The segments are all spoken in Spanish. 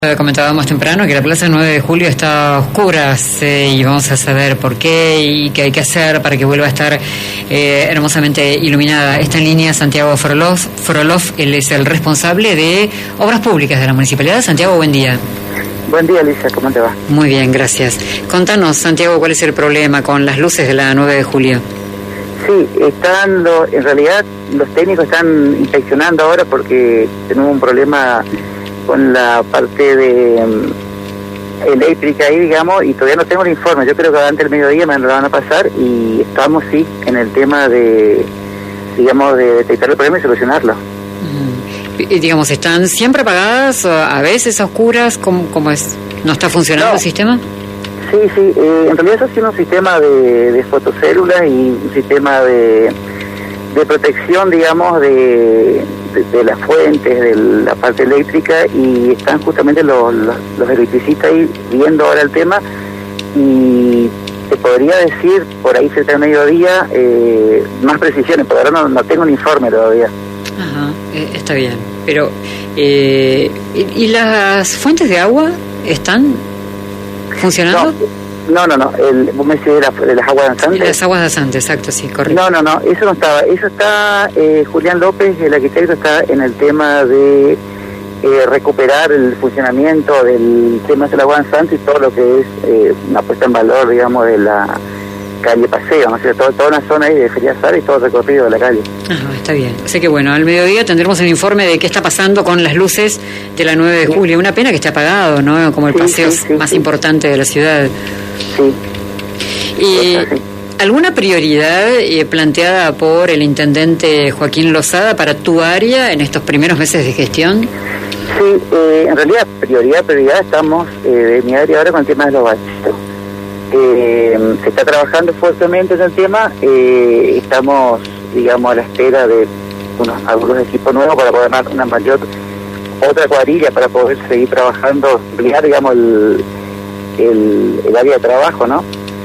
Comentábamos temprano que la Plaza 9 de Julio está a oscuras y vamos a saber por qué y qué hay que hacer para que vuelva a estar hermosamente iluminada. Esta línea Santiago Frolov, él es el responsable de Obras Públicas de la Municipalidad. Santiago, buen día. Buen día, Alicia, ¿cómo te va? Muy bien, gracias. Contanos, Santiago, ¿cuál es el problema con las luces de la 9 de Julio? Sí, en realidad los técnicos están inspeccionando ahora porque tenemos un problema con la parte de eléctrica ahí, digamos, y todavía no tengo el informe. Yo creo que antes del mediodía me lo van a pasar y estamos, sí, en el tema de, digamos, de detectar el problema y solucionarlo. Y, digamos, ¿están siempre apagadas o a veces a oscuras? ¿Cómo es? ¿No está funcionando el sistema? Sí, en realidad eso es un sistema de fotocélulas y un sistema de protección, digamos, de las fuentes, de la parte eléctrica, y están justamente los electricistas ahí viendo ahora el tema, y te podría decir por ahí cerca del mediodía más precisiones, porque ahora no tengo un informe todavía. Ajá, está bien, pero ¿y las fuentes de agua están funcionando? No, vos me decís de las aguas danzantes. Las aguas danzantes, exacto, sí, correcto. No, eso no estaba. Eso está, Julián López, el arquitecto, está en el tema de recuperar el funcionamiento del tema de las aguas danzantes y todo lo que es una puesta en valor, digamos, de la calle Paseo, ¿no? O sea, toda una zona ahí de Feria Sara y todo el recorrido de la calle. Ajá, está bien. Así que bueno, al mediodía tendremos el informe de qué está pasando con las luces de la 9 de julio. Una pena que esté apagado, ¿no? Como el paseo más importante de la ciudad. Sí. Y ¿alguna prioridad planteada por el intendente Joaquín Lozada para tu área en estos primeros meses de gestión? Sí, en realidad prioridad estamos de mi área ahora con el tema de los baches. Se está trabajando fuertemente en el tema, estamos, digamos, a la espera de algunos equipos nuevos para poder dar una mayor, otra cuadrilla para poder seguir trabajando, ampliar, digamos, el área de trabajo, ¿no?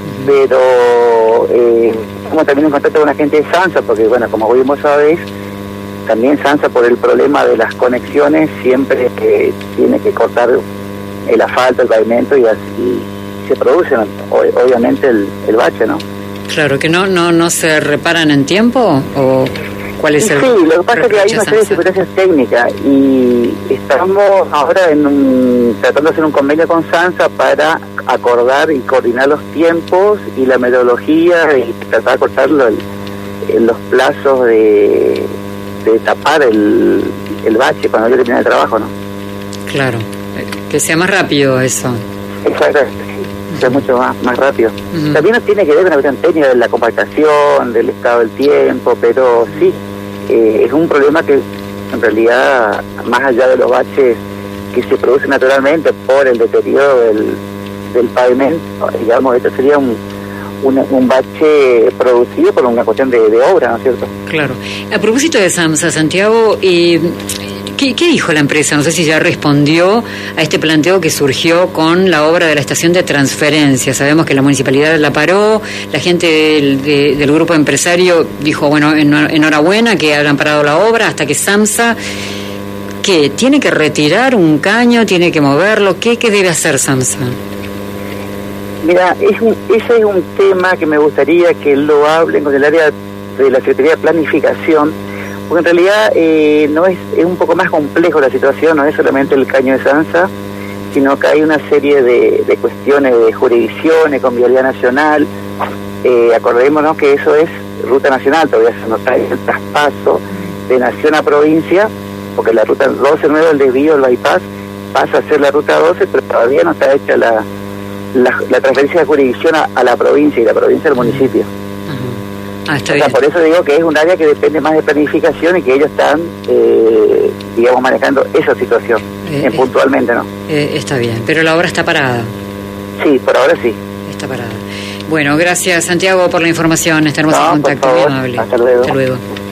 Pero como también en contacto con la gente de Sansa, porque bueno, como vimos esa vez, también Sansa, por el problema de las conexiones, siempre tiene que cortar el asfalto, el pavimento, y así se produce obviamente el bache, ¿no? Claro, que no se reparan en tiempo, o ¿cuál es el? Sí, lo que pasa es que hay una serie de circunstancias técnicas y estamos ahora tratando de hacer un convenio con Sansa para acordar y coordinar los tiempos y la metodología y tratar de cortar los plazos de tapar el bache cuando ya termina el trabajo, ¿no? Claro, que sea más rápido eso. Exactamente. Es mucho más rápido. También no tiene que ver con la cuestión técnica de la compactación, del estado del tiempo, pero sí, es un problema que en realidad, más allá de los baches que se producen naturalmente por el deterioro del pavimento, digamos, esto sería un bache producido por una cuestión de obra, ¿no es cierto? Claro. A propósito de SAMSA, Santiago, ¿Qué dijo la empresa? No sé si ya respondió a este planteo que surgió con la obra de la estación de transferencia. Sabemos que la municipalidad la paró, la gente del grupo empresario dijo, bueno, enhorabuena que hayan parado la obra, hasta que SAMSA, ¿qué? ¿Tiene que retirar un caño? ¿Tiene que moverlo? ¿Qué debe hacer SAMSA? Mira, ese es un tema que me gustaría que lo hablen con el área de la Secretaría de Planificación, porque en realidad es un poco más complejo la situación, no es solamente el caño de Sansa, sino que hay una serie de cuestiones de jurisdicciones con vialidad nacional. Acordémonos que eso es ruta nacional, todavía se nos trae el traspaso de nación a provincia, porque la ruta 12 nueva, el desvío, el bypass, pasa a ser la ruta 12, pero todavía no está hecha la transferencia de jurisdicción a la provincia, y la provincia al municipio. Por eso digo que es un área que depende más de planificación y que ellos están, digamos, manejando esa situación puntualmente, ¿no? Está bien, pero la obra está parada. Sí, por ahora sí. Está parada. Bueno, gracias, Santiago, por la información. Estaremos en contacto. Muy amable. Hasta luego. Hasta luego.